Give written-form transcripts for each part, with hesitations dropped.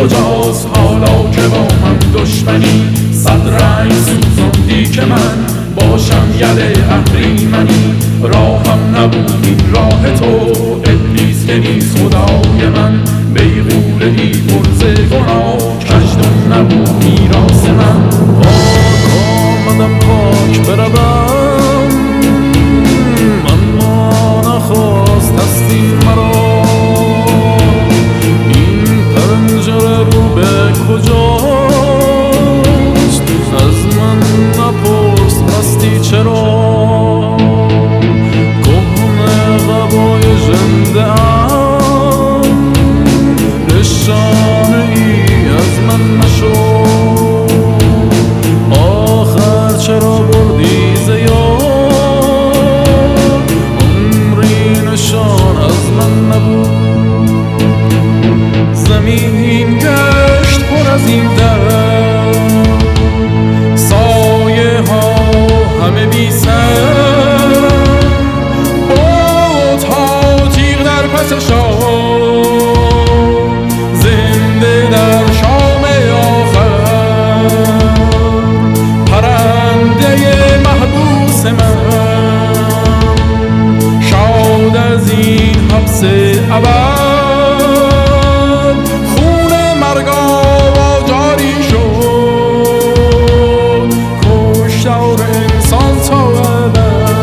کجاست حالا که با من دشمنی؟ صد رنگ سوزاندی که من باشم یل اهریمنی. راهم نبود این راه تو ابلیس که نیست خدای من. بیغوله ای پرز گناه کژدم نبود میراث من. پاک آمدم پاک بروم اما نخواست هستی مرا. این پنجره رو به کجاست؟ از من نپرس هستی چرا؟ کهنه قبای ژنده ام نشانه ای از من نشو. آخر چرا بردی ز یاد؟ عمری نشان از من نبود. زمین گشت پر از این درد، سایه ها همه بی سر. بادها تیغ در پس شام، زنده در شام آخر. پرنده محبوس من شاد از این حبس ابد. خون مرگاوا جاری شد، کشتار انسان تا ابد.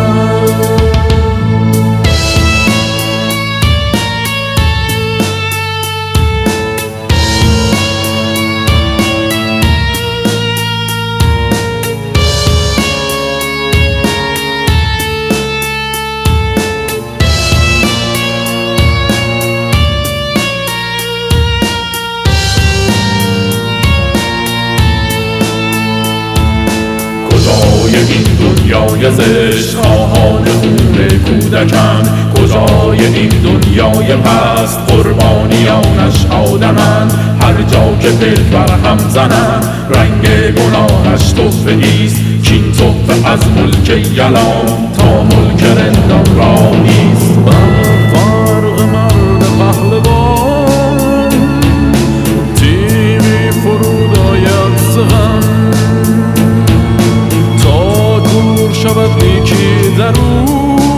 این دنیای زشت خواهان خون کودکند؟ کجای این دنیای پست قربانیانش آدمند؟ هر جا که دل بر هم زنند رنگ گناهش تحفه‌ایست. کین تحفه از ملک یلام تا ملک رندان را نیست. فرق مرد پهلوان تیمی فرود آید ز غم. شود نیکی در او